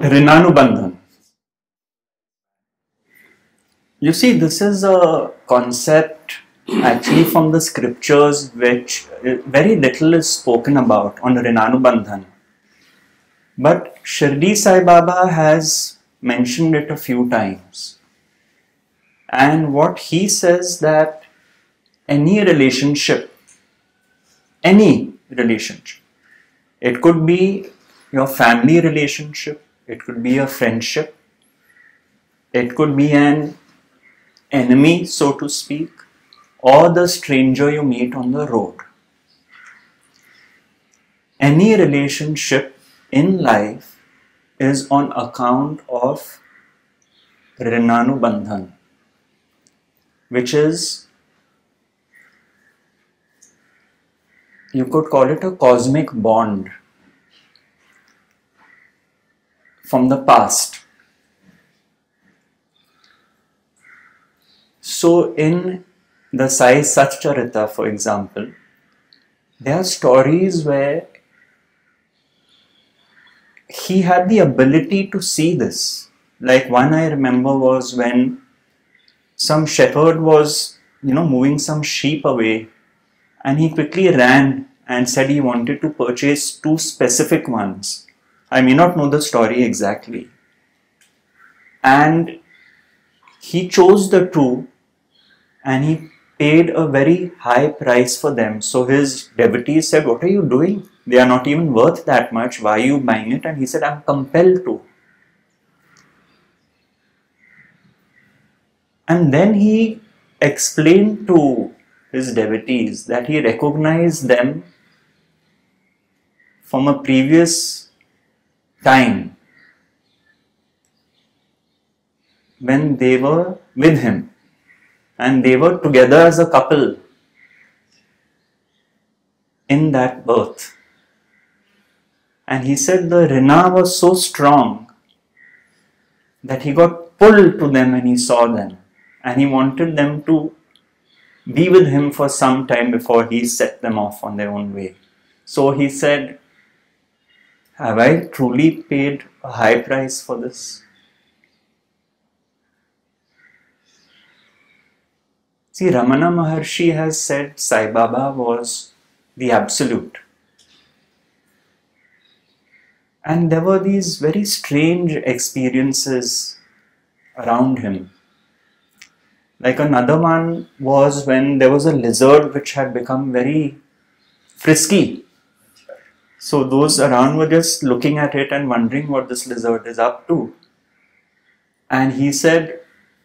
Rinanubandhan. You see, this is a concept actually from the scriptures which very little is spoken about on Rinanubandhan. But Shirdi Sai Baba has mentioned it a few times. And what he says that any relationship, it could be your family relationship, it could be a friendship, it could be an enemy, so to speak, or the stranger you meet on the road. Any relationship in life is on account of Rinanubandhan, which is, you could call it a cosmic bond from the past. So in the Sai Satcharita, for example, there are stories where he had the ability to see this. Like one I remember was when some shepherd was, moving some sheep away, and he quickly ran and said he wanted to purchase 2 specific ones. I may not know the story exactly. And he chose the 2 and he paid a very high price for them. So his devotees said, "What are you doing? They are not even worth that much. Why are you buying it?" And he said, "I'm compelled to." And then he explained to his devotees that he recognized them from a previous time when they were with him and they were together as a couple in that birth. And he said the Rina was so strong that he got pulled to them when he saw them, and he wanted them to be with him for some time before he set them off on their own way. So he said, "Have I truly paid a high price for this?" See, Ramana Maharshi has said Sai Baba was the absolute. And there were these very strange experiences around him. Like another one was when there was a lizard which had become very frisky. So those around were just looking at it and wondering what this lizard is up to. And he said,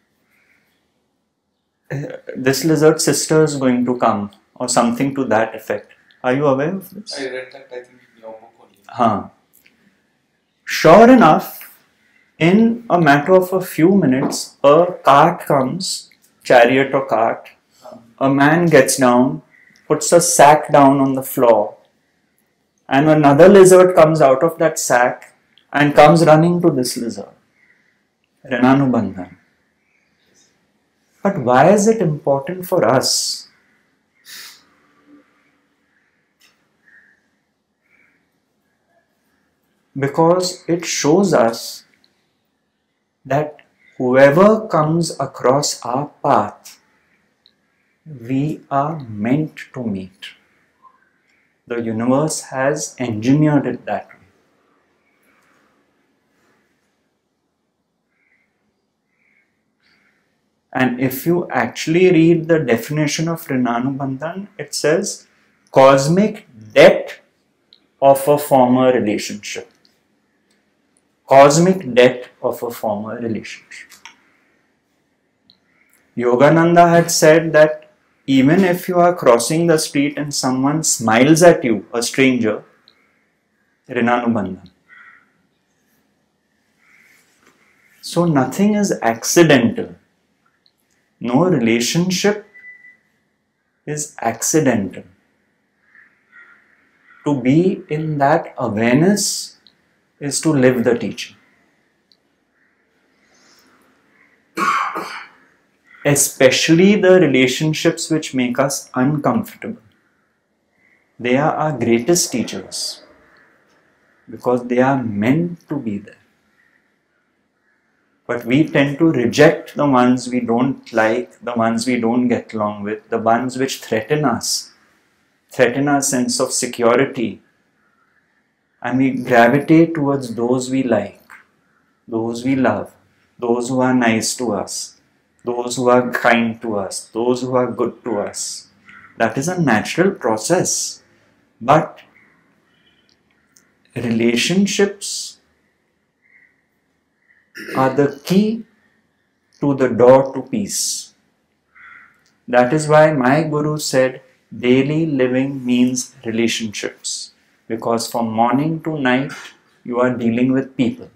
"This lizard's sister is going to come," or something to that effect. Are you aware of this? I read that, I think, in your book only. Sure enough, in a matter of a few minutes, a cart comes, chariot or cart. A man gets down, puts a sack down on the floor, and another lizard comes out of that sack and comes running to this lizard. Rinanubandhan. But why is it important for us? Because it shows us that whoever comes across our path, we are meant to meet. The universe has engineered it that way. And if you actually read the definition of Rinanubandhan, it says cosmic debt of a former relationship. Cosmic debt of a former relationship. Yogananda had said that even if you are crossing the street and someone smiles at you, a stranger, Rinanubandhan. So nothing is accidental. No relationship is accidental. To be in that awareness is to live the teaching. Especially the relationships which make us uncomfortable. They are our greatest teachers because they are meant to be there. But we tend to reject the ones we don't like, the ones we don't get along with, the ones which threaten us, threaten our sense of security. And we gravitate towards those we like, those we love, those who are nice to us, those who are kind to us, those who are good to us. That is a natural process. But relationships are the key to the door to peace. That is why my Guru said daily living means relationships. Because from morning to night you are dealing with people.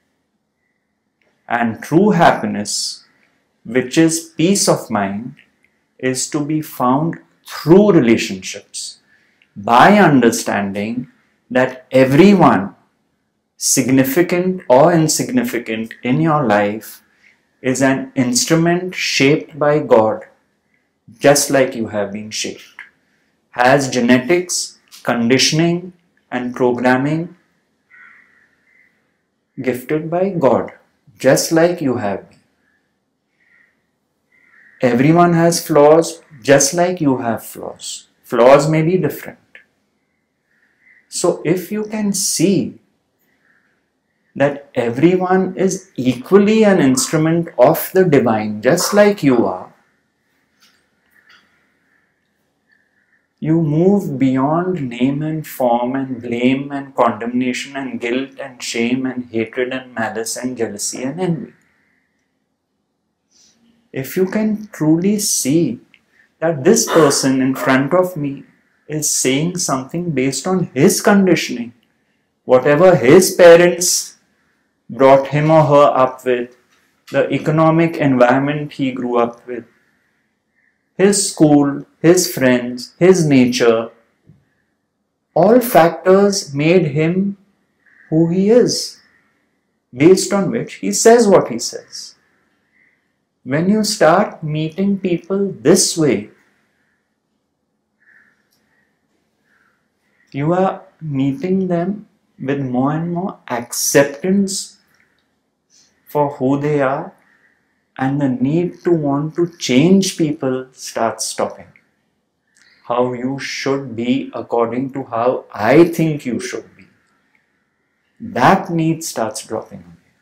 And true happiness, which is peace of mind, is to be found through relationships. By understanding that everyone, significant or insignificant in your life, is an instrument shaped by God, just like you have been shaped. Has genetics, conditioning, and programming gifted by God, just like you have been. Everyone has flaws, just like you have flaws. Flaws may be different. So if you can see that everyone is equally an instrument of the divine, just like you are, you move beyond name and form and blame and condemnation and guilt and shame and hatred and malice and jealousy and envy. If you can truly see that this person in front of me is saying something based on his conditioning, whatever his parents brought him or her up with, the economic environment he grew up with, his school, his friends, his nature, all factors made him who he is, based on which he says what he says. When you start meeting people this way, you are meeting them with more and more acceptance for who they are, and the need to want to change people starts stopping. How you should be according to how I think you should be. That need starts dropping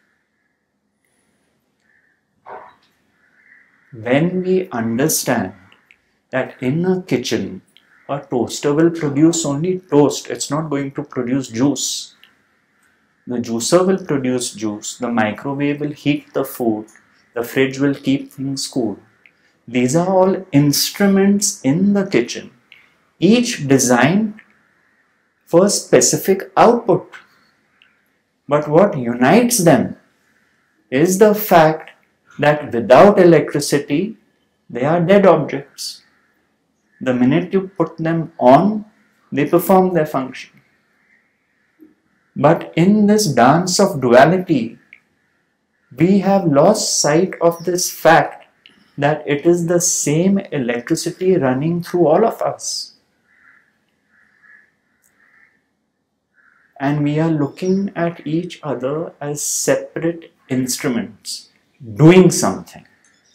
away. When we understand that in a kitchen, a toaster will produce only toast, it's not going to produce juice. The juicer will produce juice, the microwave will heat the food, the fridge will keep things cool. These are all instruments in the kitchen, each designed for specific output. But what unites them is the fact that without electricity, they are dead objects. The minute you put them on, they perform their function. But in this dance of duality, we have lost sight of this fact that it is the same electricity running through all of us. And we are looking at each other as separate instruments, doing something.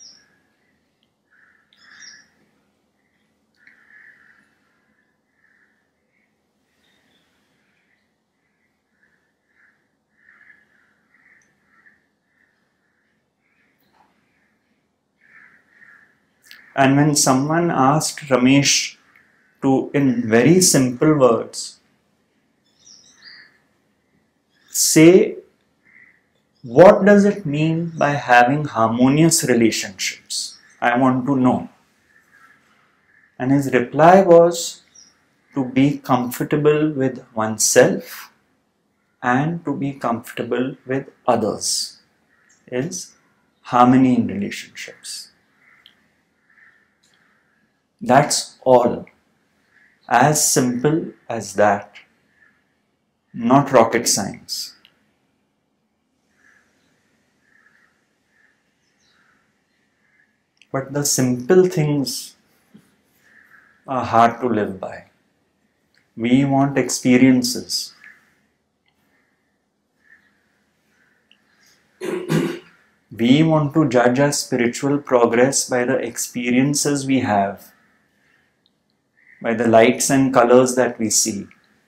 And when someone asked Ramesh to, in very simple words, say, what does it mean by having harmonious relationships? I want to know. And his reply was to be comfortable with oneself and to be comfortable with others, is harmony in relationships. That's all. As simple as that. Not rocket science. But the simple things are hard to live by. We want experiences. We want to judge our spiritual progress by the experiences we have, by the lights and colors that we see.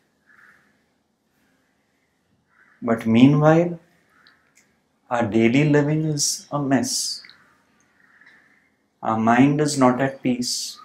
But meanwhile, our daily living is a mess. Our mind is not at peace.